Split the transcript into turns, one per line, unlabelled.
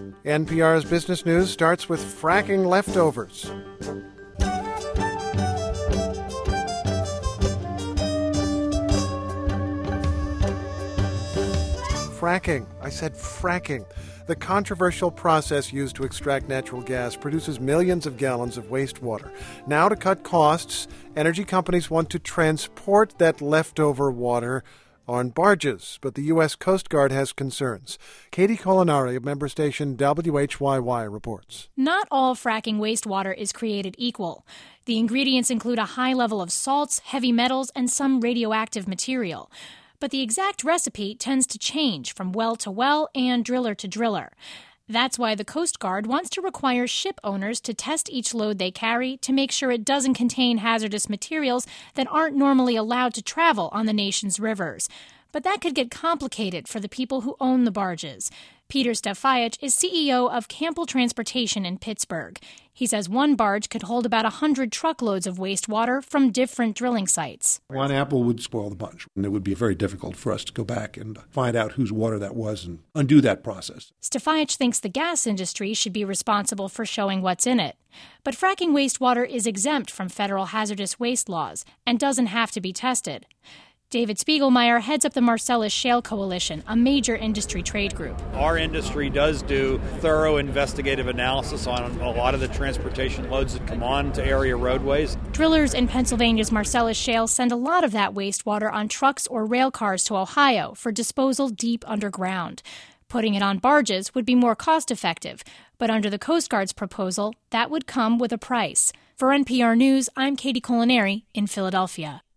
NPR's Business News starts with fracking leftovers. Fracking. I said fracking. The controversial process used to extract natural gas produces millions of gallons of wastewater. Now, to cut costs, energy companies want to transport that leftover water on barges, but the U.S. Coast Guard has concerns. Katie Colinari of member station WHYY reports.
Not all fracking wastewater is created equal. The ingredients include a high level of salts, heavy metals, and some radioactive material. But the exact recipe tends to change from well to well and driller to driller. That's why the Coast Guard wants to require ship owners to test each load they carry to make sure it doesn't contain hazardous materials that aren't normally allowed to travel on the nation's rivers. But that could get complicated for the people who own the barges. Peter Stefajich is CEO of Campbell Transportation in Pittsburgh. He says one barge could hold about 100 truckloads of wastewater from different drilling sites.
One apple would spoil the bunch, and it would be very difficult for us to go back and find out whose water that was and undo that process.
Stefajich thinks the gas industry should be responsible for showing what's in it. But fracking wastewater is exempt from federal hazardous waste laws and doesn't have to be tested. David Spiegelmeier heads up the Marcellus Shale Coalition, a major industry trade group.
Our industry does do thorough investigative analysis on a lot of the transportation loads that come on to area roadways.
Drillers in Pennsylvania's Marcellus Shale send a lot of that wastewater on trucks or rail cars to Ohio for disposal deep underground. Putting it on barges would be more cost-effective, but under the Coast Guard's proposal, that would come with a price. For NPR News, I'm Katie Colinari in Philadelphia.